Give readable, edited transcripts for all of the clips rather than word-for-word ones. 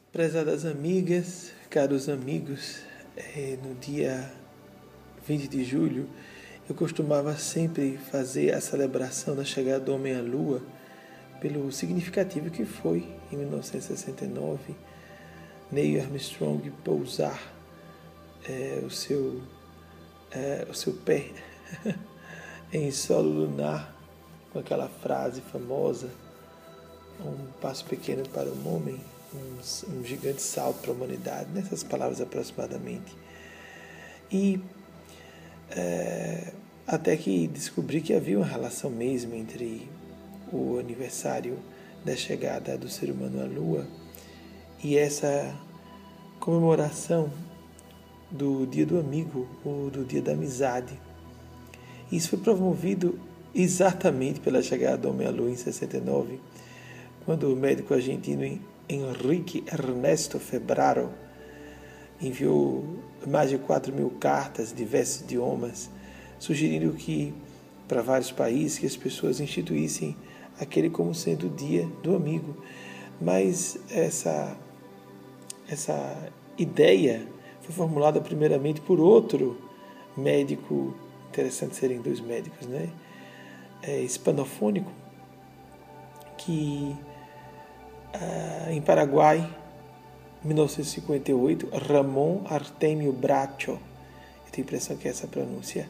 Prezadas amigas, caros amigos, no dia 20 de julho eu costumava sempre fazer a celebração da chegada do homem à Lua, pelo significativo que foi, em 1969, Neil Armstrong pousar o seu pé em solo lunar, com aquela frase famosa: um passo pequeno para o homem, um gigante salto para a humanidade, nessas palavras aproximadamente. E até que descobri que havia uma relação mesmo entre o aniversário da chegada do ser humano à Lua e essa comemoração do Dia do Amigo, ou do Dia da Amizade. Isso foi promovido exatamente pela chegada do homem à Lua em 69, quando o médico argentino Enrique Ernesto Febraro enviou mais de 4.000 cartas em diversos idiomas, sugerindo que, para vários países, que as pessoas instituíssem aquele como sendo o Dia do Amigo. Mas essa ideia foi formulada primeiramente por outro médico, interessante serem dois médicos, né? Hispanofônico, que em Paraguai, 1958, Ramon Artemio Bracho, eu tenho a impressão que é essa pronúncia,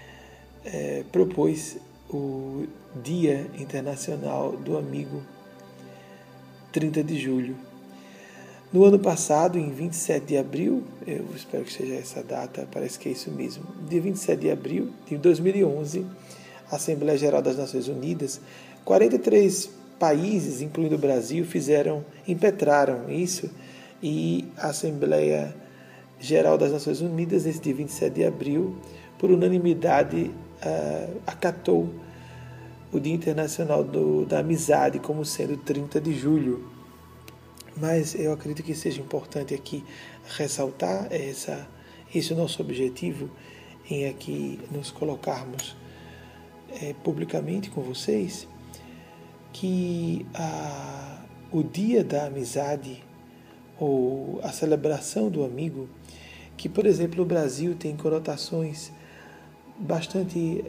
propôs o Dia Internacional do Amigo, 30 de julho. No ano passado, em 27 de abril, eu espero que seja essa data, parece que é isso mesmo, dia 27 de abril de 2011, a Assembleia Geral das Nações Unidas, 43 países, incluindo o Brasil, impetraram isso, e a Assembleia Geral das Nações Unidas, nesse dia 27 de abril, por unanimidade, acatou o Dia Internacional da Amizade como sendo 30 de julho. Mas eu acredito que seja importante aqui ressaltar esse é o nosso objetivo, em aqui nos colocarmos publicamente com vocês, que o Dia da Amizade, ou a celebração do amigo, que, por exemplo, no Brasil tem conotações bastante,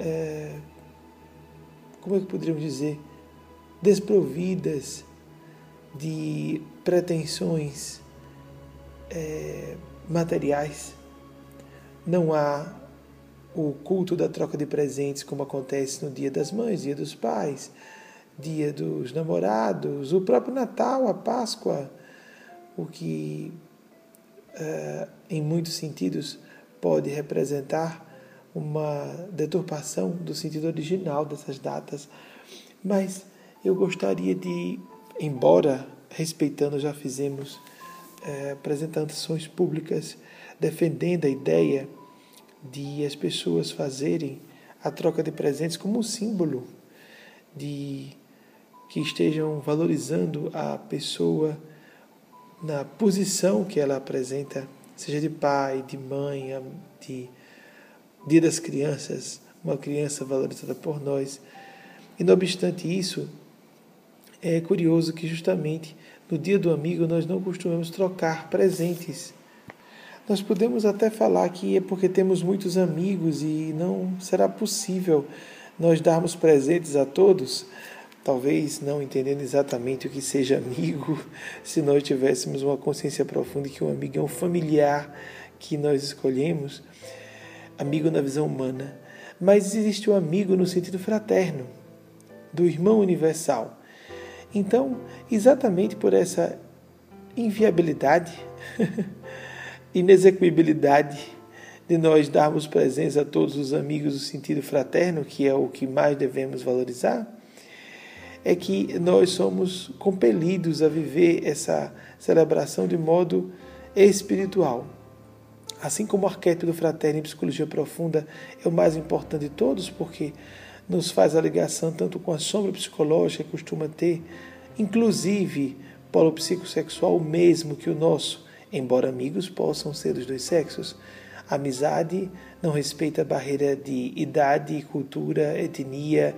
como é que poderíamos dizer, desprovidas de pretensões materiais. Não há o culto da troca de presentes como acontece no Dia das Mães, Dia dos Pais, Dia dos Namorados, o próprio Natal, a Páscoa, o que em muitos sentidos pode representar uma deturpação do sentido original dessas datas. Mas eu gostaria de, embora respeitando, já fizemos apresentações públicas defendendo a ideia de as pessoas fazerem a troca de presentes como um símbolo de que estejam valorizando a pessoa na posição que ela apresenta, seja de pai, de mãe, de Dia das Crianças, uma criança valorizada por nós. E não obstante isso, é curioso que justamente no Dia do Amigo nós não costumamos trocar presentes. Nós podemos até falar que é porque temos muitos amigos e não será possível nós darmos presentes a todos, talvez não entendendo exatamente o que seja amigo, se nós tivéssemos uma consciência profunda que um amigo é um familiar que nós escolhemos, amigo na visão humana. Mas existe o amigo no sentido fraterno, do irmão universal. Então, exatamente por essa inviabilidade, inexequibilidade de nós darmos presentes a todos os amigos no sentido fraterno, que é o que mais devemos valorizar, é que nós somos compelidos a viver essa celebração de modo espiritual. Assim como o arquétipo do fraterno em psicologia profunda é o mais importante de todos, porque nos faz a ligação tanto com a sombra psicológica que costuma ter, inclusive polo psicossexual, o mesmo que o nosso, embora amigos possam ser dos dois sexos. A amizade não respeita a barreira de idade, cultura, etnia,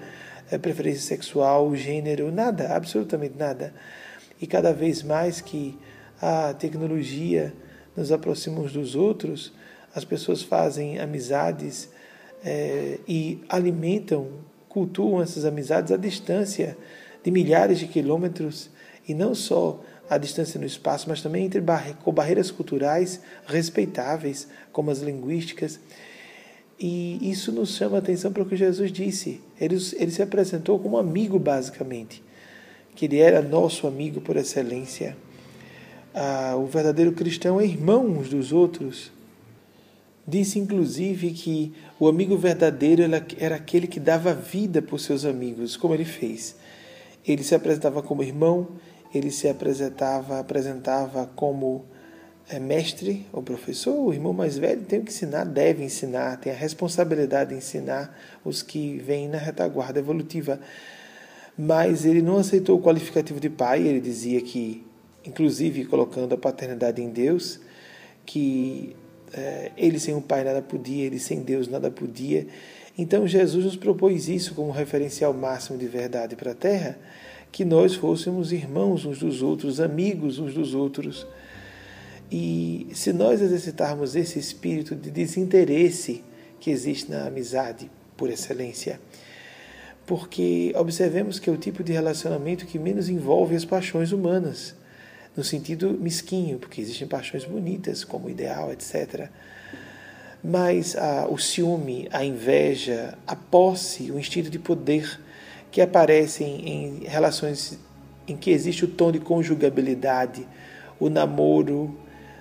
preferência sexual, gênero, nada, absolutamente nada. E cada vez mais que a tecnologia nos aproxima uns dos outros, as pessoas fazem amizades e alimentam, cultuam essas amizades à distância de milhares de quilômetros, e não só a distância no espaço, mas também com barreiras culturais respeitáveis, como as linguísticas. E isso nos chama a atenção para o que Jesus disse. Ele se apresentou como amigo, basicamente, que ele era nosso amigo por excelência. O verdadeiro cristão é irmão uns dos outros. Disse, inclusive, que o amigo verdadeiro era aquele que dava vida por seus amigos, como ele fez. Ele se apresentava como irmão, ele se apresentava como mestre ou professor. O irmão mais velho tem que ensinar, deve ensinar, tem a responsabilidade de ensinar os que vêm na retaguarda evolutiva. Mas ele não aceitou o qualificativo de pai. Ele dizia que, inclusive colocando a paternidade em Deus, que ele sem o pai nada podia, ele sem Deus nada podia. Então Jesus nos propôs isso como referencial máximo de verdade para a Terra, que nós fôssemos irmãos uns dos outros, amigos uns dos outros. E se nós exercitarmos esse espírito de desinteresse que existe na amizade por excelência, porque observemos que é o tipo de relacionamento que menos envolve as paixões humanas, no sentido mesquinho, porque existem paixões bonitas, como o ideal, etc. Mas o ciúme, a inveja, a posse, o instinto de poder, que aparecem em relações em que existe o tom de conjugabilidade, o namoro,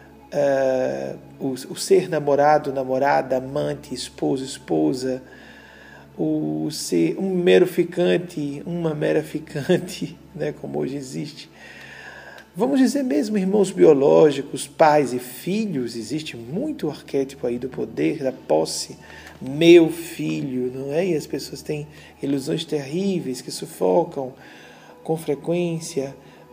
o ser namorado, namorada, amante, esposo, esposa, o ser um mero ficante, uma mera ficante, né, como hoje existe. Vamos dizer mesmo irmãos biológicos, pais e filhos, existe muito arquétipo aí do poder, da posse, meu filho, não é? E as pessoas têm ilusões terríveis que sufocam com frequência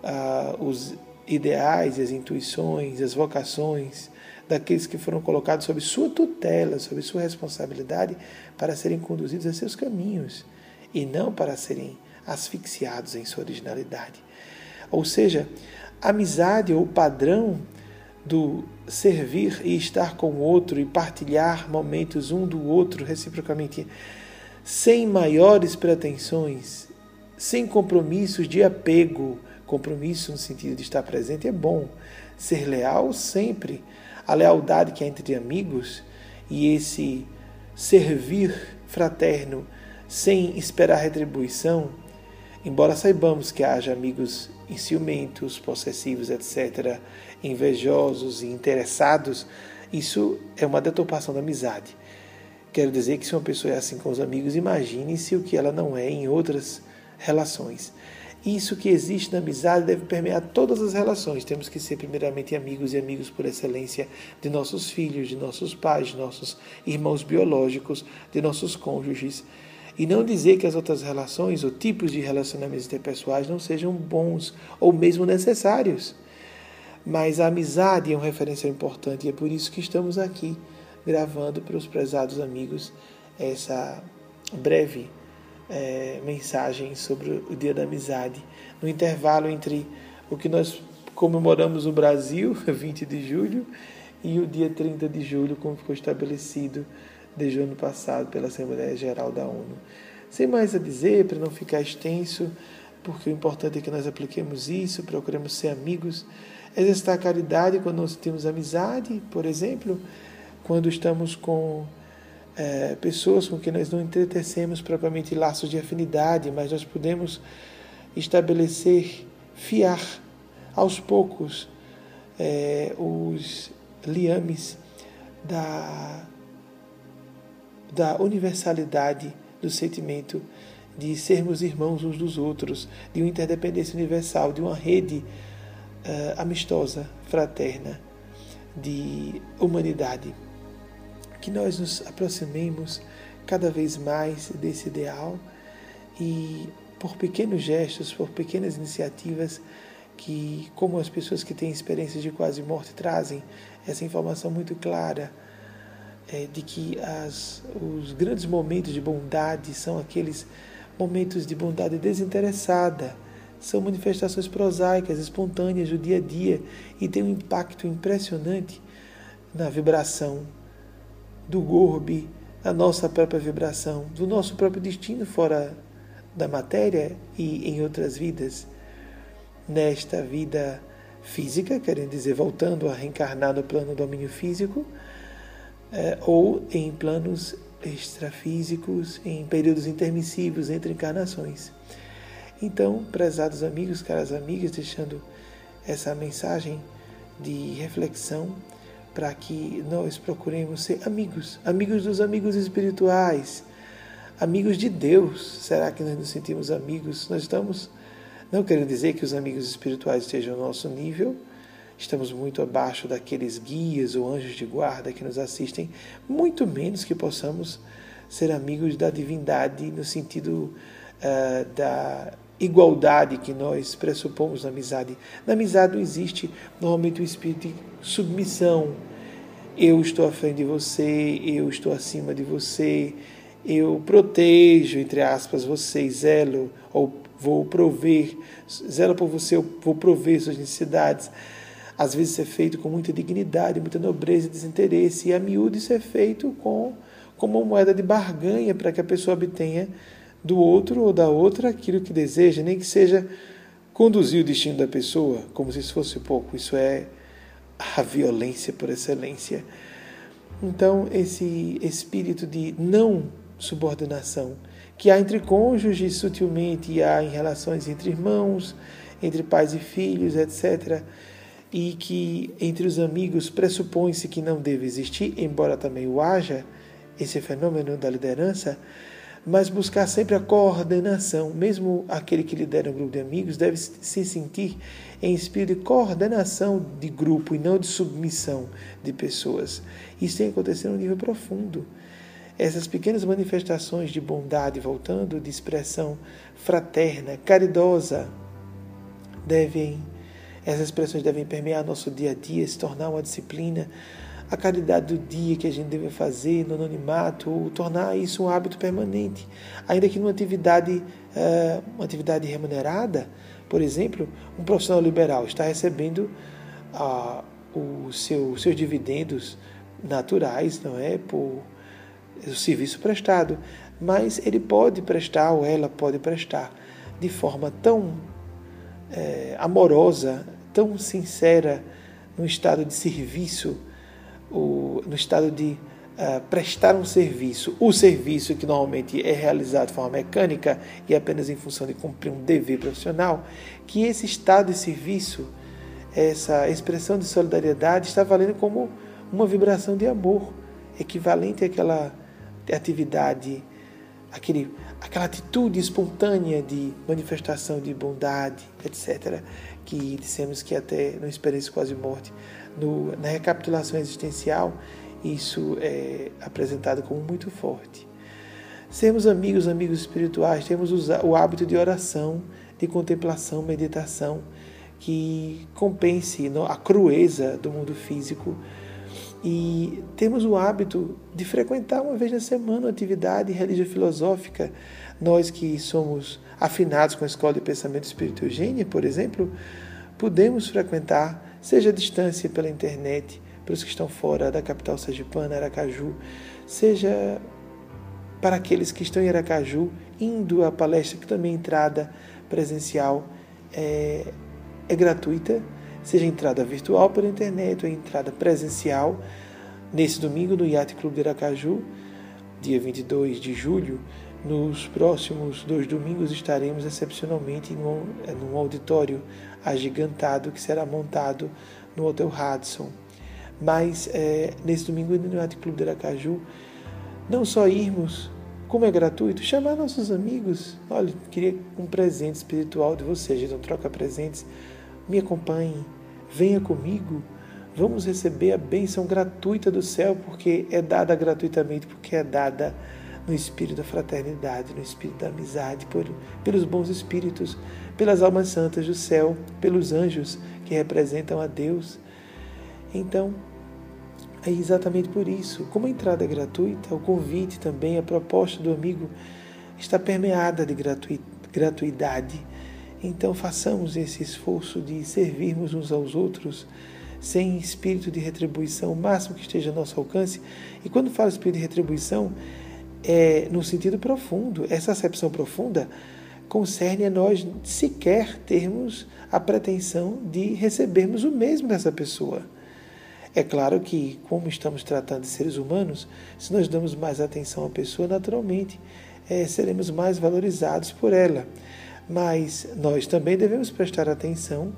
os ideais, as intuições, as vocações daqueles que foram colocados sob sua tutela, sob sua responsabilidade para serem conduzidos a seus caminhos e não para serem asfixiados em sua originalidade. Ou seja, a amizade ou o padrão do servir e estar com o outro e partilhar momentos um do outro reciprocamente, sem maiores pretensões, sem compromissos de apego. Compromisso no sentido de estar presente é bom. Ser leal sempre. A lealdade que há entre amigos e esse servir fraterno sem esperar retribuição, embora saibamos que haja amigos ciumentos, possessivos, etc., invejosos e interessados, isso é uma deturpação da amizade. Quero dizer que se uma pessoa é assim com os amigos, imagine-se o que ela não é em outras relações. Isso que existe na amizade deve permear todas as relações. Temos que ser primeiramente amigos e amigos por excelência de nossos filhos, de nossos pais, de nossos irmãos biológicos, de nossos cônjuges. E não dizer que as outras relações ou tipos de relacionamentos interpessoais não sejam bons ou mesmo necessários. Mas a amizade é um referencial importante e é por isso que estamos aqui gravando para os prezados amigos essa breve mensagem sobre o Dia da Amizade, no intervalo entre o que nós comemoramos no Brasil, 20 de julho, e o dia 30 de julho, como ficou estabelecido desde o ano passado pela Assembleia Geral da ONU. Sem mais a dizer, para não ficar extenso, porque o importante é que nós apliquemos isso, procuremos ser amigos, exercitar a caridade quando nós temos amizade, por exemplo, quando estamos com pessoas com quem nós não entretecemos propriamente laços de afinidade, mas nós podemos estabelecer, fiar aos poucos os liames da universalidade do sentimento de sermos irmãos uns dos outros, de uma interdependência universal, de uma rede amistosa, fraterna, de humanidade. Que nós nos aproximemos cada vez mais desse ideal e por pequenos gestos, por pequenas iniciativas que, como as pessoas que têm experiências de quase morte trazem essa informação muito clara de que os grandes momentos de bondade são aqueles momentos de bondade desinteressada, são manifestações prosaicas, espontâneas do dia a dia e têm um impacto impressionante na vibração do Gorbe, na nossa própria vibração, do nosso próprio destino fora da matéria e em outras vidas. Nesta vida física, querendo dizer, voltando a reencarnar no plano do domínio físico, ou em planos extrafísicos, em períodos intermissivos entre encarnações. Então, prezados amigos, caras amigas, deixando essa mensagem de reflexão para que nós procuremos ser amigos, amigos dos amigos espirituais, amigos de Deus. Será que nós nos sentimos amigos? Nós estamos, não querendo dizer que os amigos espirituais estejam ao nosso nível, estamos muito abaixo daqueles guias ou anjos de guarda que nos assistem, muito menos que possamos ser amigos da divindade no sentido da igualdade que nós pressupomos na amizade. Na amizade não existe normalmente o espírito de submissão. Eu estou à frente de você, eu estou acima de você, eu protejo, entre aspas, você, zelo, ou vou prover, zelo por você, eu vou prover suas necessidades. Às vezes isso é feito com muita dignidade, muita nobreza e desinteresse, e a miúdo isso é feito como uma moeda de barganha para que a pessoa obtenha do outro ou da outra aquilo que deseja, nem que seja conduzir o destino da pessoa, como se isso fosse pouco. Isso é a violência por excelência. Então, esse espírito de não subordinação que há entre cônjuges sutilmente e há em relações entre irmãos, entre pais e filhos, etc., e que entre os amigos pressupõe-se que não deve existir, embora também o haja, esse fenômeno da liderança, mas buscar sempre a coordenação. Mesmo aquele que lidera um grupo de amigos deve se sentir em espírito de coordenação de grupo e não de submissão de pessoas. Isso tem acontecido a um nível profundo. Essas pequenas manifestações de bondade, voltando, de expressão fraterna, caridosa, essas expressões devem permear nosso dia a dia, se tornar uma disciplina, a caridade do dia que a gente deve fazer no anonimato, ou tornar isso um hábito permanente. Ainda que numa atividade remunerada, por exemplo, um profissional liberal está recebendo os seus dividendos naturais, não é, por o serviço prestado, mas ele pode prestar, ou ela pode prestar, de forma tão amorosa, tão sincera, no estado de serviço, no estado de prestar um serviço, o serviço que normalmente é realizado de forma mecânica e apenas em função de cumprir um dever profissional, que esse estado de serviço, essa expressão de solidariedade está valendo como uma vibração de amor, equivalente àquela atividade, aquela atitude espontânea de manifestação de bondade, etc., que dissemos que até no Experiência Quase Morte, na recapitulação existencial, isso é apresentado como muito forte. Sermos amigos espirituais, temos o hábito de oração, de contemplação, meditação, que compense a crueza do mundo físico. E temos o hábito de frequentar uma vez na semana uma atividade religio-filosófica. Nós que somos afinados com a Escola de Pensamento Espírito Eugênia, por exemplo, podemos frequentar, seja à distância pela internet, para os que estão fora da capital sergipana, Aracaju, seja para aqueles que estão em Aracaju, indo à palestra, que também a entrada presencial é gratuita, seja entrada virtual pela internet ou entrada presencial. Nesse domingo, no Yacht Clube de Aracaju, dia 22 de julho, nos próximos 2 domingos estaremos excepcionalmente num auditório agigantado que será montado no Hotel Hudson. Mas nesse domingo no Yacht Clube de Aracaju, não só irmos, como é gratuito, chamar nossos amigos. Olha, queria um presente espiritual de vocês, a gente não troca presentes, me acompanhe, venha comigo, vamos receber a bênção gratuita do céu, porque é dada gratuitamente, porque é dada no espírito da fraternidade, no espírito da amizade, pelos bons espíritos, pelas almas santas do céu, pelos anjos que representam a Deus. Então, é exatamente por isso, como a entrada é gratuita, o convite também, a proposta do amigo está permeada de gratuidade. Então façamos esse esforço de servirmos uns aos outros sem espírito de retribuição, o máximo que esteja a nosso alcance. E quando falo espírito de retribuição, é no sentido profundo. Essa acepção profunda concerne a nós sequer termos a pretensão de recebermos o mesmo dessa pessoa. É claro que, como estamos tratando de seres humanos, se nós damos mais atenção à pessoa, naturalmente seremos mais valorizados por ela. Mas nós também devemos prestar atenção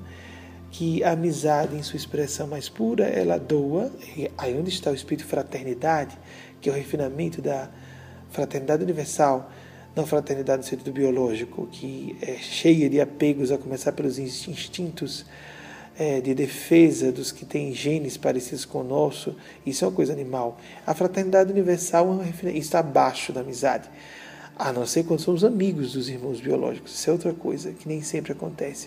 que a amizade, em sua expressão mais pura, ela doa. Aí onde está o espírito de fraternidade, que é o refinamento da fraternidade universal, não fraternidade no sentido biológico, que é cheia de apegos, a começar pelos instintos de defesa dos que têm genes parecidos com o nosso. Isso é uma coisa animal. A fraternidade universal está abaixo da amizade, a não ser quando somos amigos dos irmãos biológicos. Isso é outra coisa que nem sempre acontece.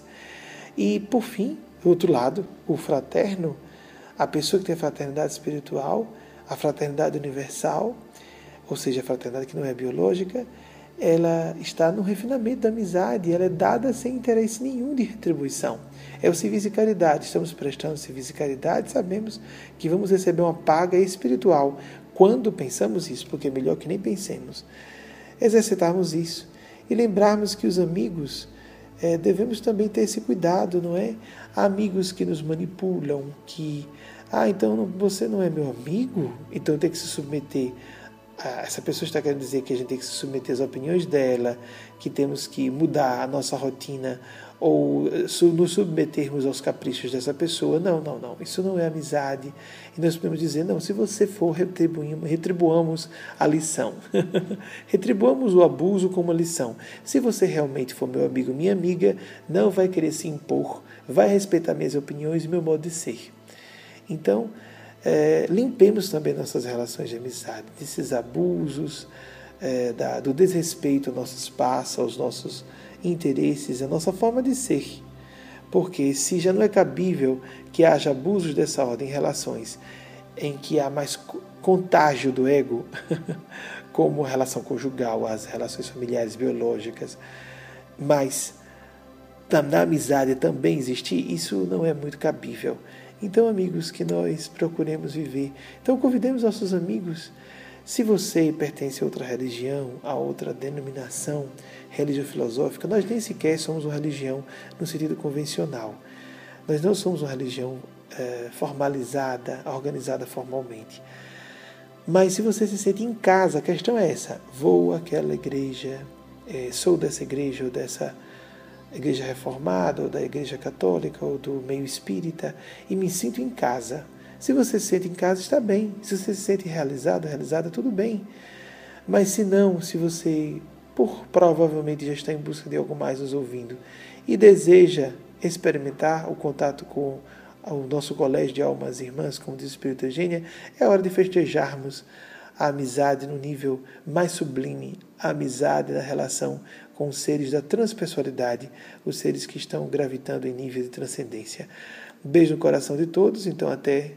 E, por fim, do outro lado, o fraterno, a pessoa que tem a fraternidade espiritual, a fraternidade universal, ou seja, a fraternidade que não é biológica, ela está no refinamento da amizade, ela é dada sem interesse nenhum de retribuição. É o serviço de caridade. Estamos prestando serviço de caridade, sabemos que vamos receber uma paga espiritual quando pensamos isso, porque é melhor que nem pensemos. Exercitarmos isso e lembrarmos que os amigos, devemos também ter esse cuidado, não é? Há amigos que nos manipulam, que, então você não é meu amigo, então tem que se submeter. Essa pessoa está querendo dizer que a gente tem que se submeter às opiniões dela, que temos que mudar a nossa rotina ou nos submetermos aos caprichos dessa pessoa. Não. Isso não é amizade. E nós podemos dizer, não, se você for, retribuamos a lição. Retribuamos o abuso como uma lição. Se você realmente for meu amigo, minha amiga, não vai querer se impor, vai respeitar minhas opiniões e meu modo de ser. Então, limpemos também nossas relações de amizade, desses abusos, do desrespeito ao nosso espaço, aos nossos interesses, à nossa forma de ser. Porque se já não é cabível que haja abusos dessa ordem em relações em que há mais contágio do ego, como a relação conjugal, as relações familiares biológicas, mas na amizade também existir, isso não é muito cabível. Então, amigos, que nós procuremos viver. Então, convidemos nossos amigos. Se você pertence a outra religião, a outra denominação religio-filosófica, nós nem sequer somos uma religião no sentido convencional. Nós não somos uma religião formalizada, organizada formalmente. Mas se você se sente em casa, a questão é essa. Vou àquela igreja, sou dessa igreja ou dessa igreja reformada, ou da igreja católica, ou do meio espírita, e me sinto em casa. Se você se sente em casa, está bem. Se você se sente realizado, realizada, tudo bem. Mas se não, se você provavelmente já está em busca de algo mais nos ouvindo e deseja experimentar o contato com o nosso colégio de almas irmãs, como diz o Espírito Eugênia, é hora de festejarmos a amizade no nível mais sublime, a amizade na relação com os seres da transpessoalidade, os seres que estão gravitando em nível de transcendência. Um beijo no coração de todos, então até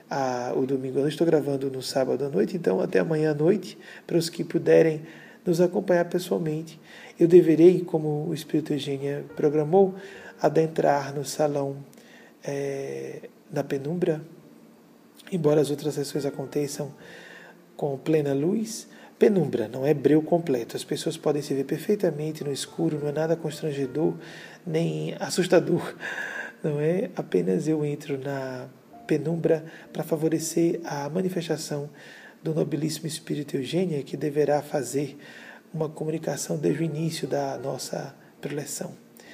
o domingo. Eu não estou gravando no sábado à noite, então até amanhã à noite, para os que puderem nos acompanhar pessoalmente. Eu deverei, como o Espírito Eugênia programou, adentrar no salão na penumbra, embora as outras sessões aconteçam com plena luz. Penumbra, não é breu completo. As pessoas podem se ver perfeitamente no escuro, não é nada constrangedor, nem assustador. Não é apenas eu entro na penumbra para favorecer a manifestação do nobilíssimo Espírito Eugênia, que deverá fazer uma comunicação desde o início da nossa preleção.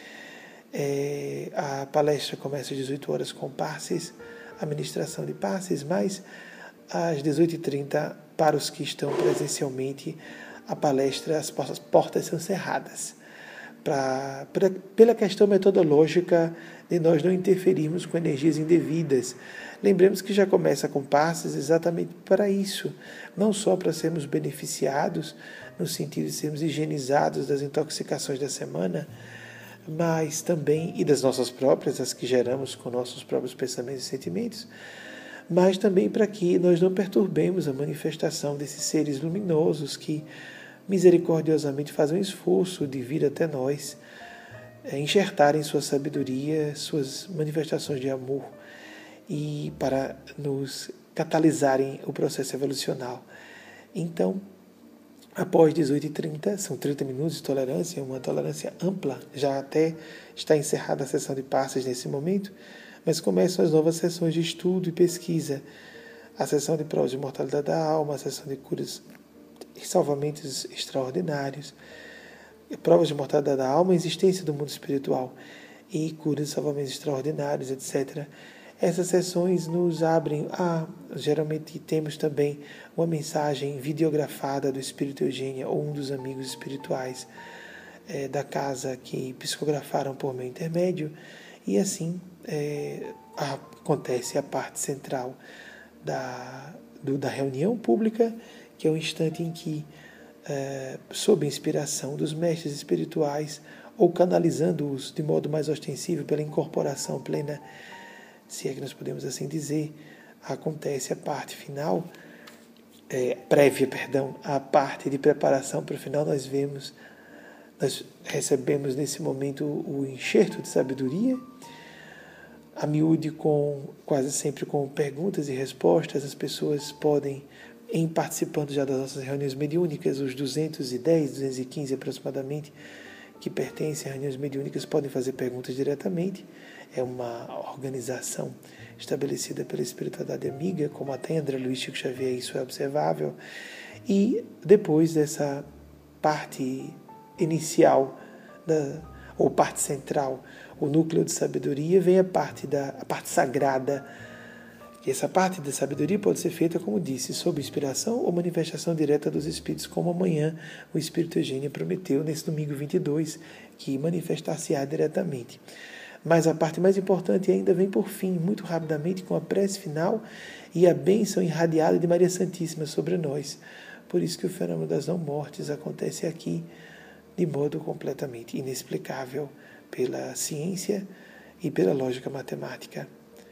A palestra começa às 18 horas com passes, a ministração de passes, mas às 18h30, para os que estão presencialmente, a palestra, as portas são cerradas. Pela questão metodológica de nós não interferirmos com energias indevidas. Lembremos que já começa com passes exatamente para isso, não só para sermos beneficiados, no sentido de sermos higienizados das intoxicações da semana, mas também, e das nossas próprias, as que geramos com nossos próprios pensamentos e sentimentos, mas também para que nós não perturbemos a manifestação desses seres luminosos que misericordiosamente fazem um esforço de vir até nós, enxertarem sua sabedoria, suas manifestações de amor e para nos catalisarem o processo evolucional. Então, após 18h30, são 30 minutos de tolerância, uma tolerância ampla, já até está encerrada a sessão de passes nesse momento, mas começam as novas sessões de estudo e pesquisa, a sessão de provas de mortalidade da alma, a sessão de curas e salvamentos extraordinários, provas de mortalidade da alma, existência do mundo espiritual e curas e salvamentos extraordinários, etc. Essas sessões nos abrem geralmente temos também uma mensagem videografada do Espírito Eugênia ou um dos amigos espirituais da casa que psicografaram por meu intermédio, e assim acontece a parte central da reunião pública, que é o instante em que, sob a inspiração dos mestres espirituais, ou canalizando-os de modo mais ostensivo pela incorporação plena, se é que nós podemos assim dizer, acontece a parte final, a parte de preparação para o final. Nós recebemos nesse momento o enxerto de sabedoria, a miúde quase sempre com perguntas e respostas. As pessoas podem, participando já das nossas reuniões mediúnicas, os 210, 215 aproximadamente, que pertencem a reuniões mediúnicas, podem fazer perguntas diretamente. É uma organização estabelecida pela espiritualidade amiga, como até André Luiz Chico Xavier, isso é observável. E depois dessa parte inicial, ou parte central, o núcleo de sabedoria, vem a parte sagrada. E essa parte da sabedoria pode ser feita, como disse, sob inspiração ou manifestação direta dos Espíritos, como amanhã o Espírito Eugênia prometeu, nesse domingo 22, que manifestar-se-á diretamente. Mas a parte mais importante ainda vem por fim, muito rapidamente, com a prece final e a bênção irradiada de Maria Santíssima sobre nós. Por isso que o fenômeno das não-mortes acontece aqui de modo completamente inexplicável pela ciência e pela lógica matemática,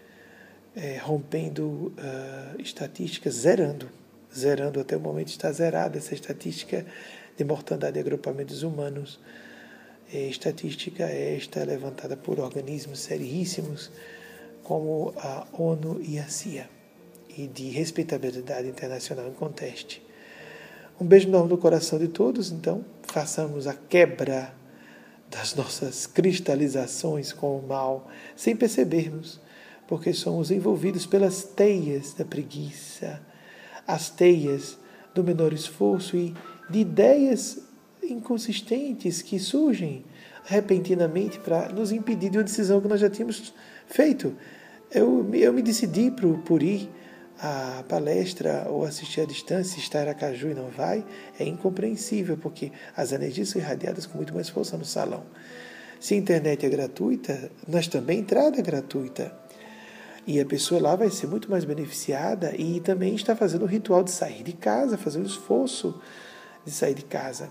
rompendo estatísticas, zerando até o momento está zerada essa estatística de mortandade e agrupamentos humanos. Estatística esta levantada por organismos seríssimos como a ONU e a CIA, e de respeitabilidade internacional em conteste. Um beijo enorme no coração de todos. Então, façamos a quebra das nossas cristalizações com o mal, sem percebermos, porque somos envolvidos pelas teias da preguiça, as teias do menor esforço e de ideias inconsistentes que surgem repentinamente para nos impedir de uma decisão que nós já tínhamos feito. Eu me decidi por ir à palestra ou assistir à distância, estar em Aracaju e não vai, é incompreensível, porque as energias são irradiadas com muito mais força no salão. Se a internet é gratuita, nós também a entrada é gratuita. E a pessoa lá vai ser muito mais beneficiada e também está fazendo o ritual de sair de casa, fazendo o esforço de sair de casa.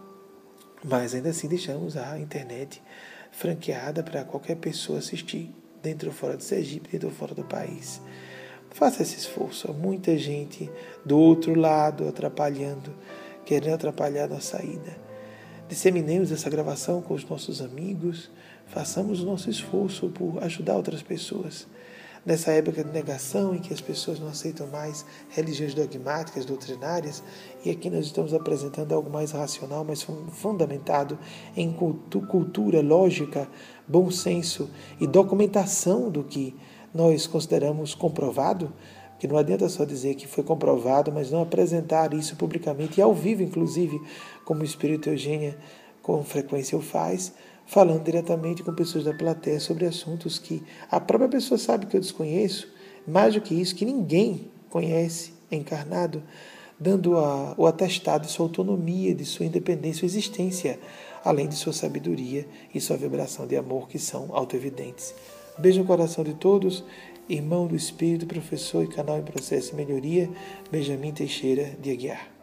Mas ainda assim deixamos a internet franqueada para qualquer pessoa assistir, dentro ou fora do Sergipe, dentro ou fora do país. Faça esse esforço. Há muita gente do outro lado atrapalhando, querendo atrapalhar a nossa saída. Disseminemos essa gravação com os nossos amigos, façamos o nosso esforço por ajudar outras pessoas. Nessa época de negação, em que as pessoas não aceitam mais religiões dogmáticas, doutrinárias, e aqui nós estamos apresentando algo mais racional, mais fundamentado em cultura, lógica, bom senso e documentação do que nós consideramos comprovado, porque não adianta só dizer que foi comprovado, mas não apresentar isso publicamente e ao vivo, inclusive, como o Espírito Eugênia com frequência o faz, falando diretamente com pessoas da plateia sobre assuntos que a própria pessoa sabe que eu desconheço, mais do que isso, que ninguém conhece encarnado, dando o atestado de sua autonomia, de sua independência, sua existência, além de sua sabedoria e sua vibração de amor, que são autoevidentes. Beijo no coração de todos, irmão do Espírito, professor e canal em processo de melhoria, Benjamin Teixeira de Aguiar.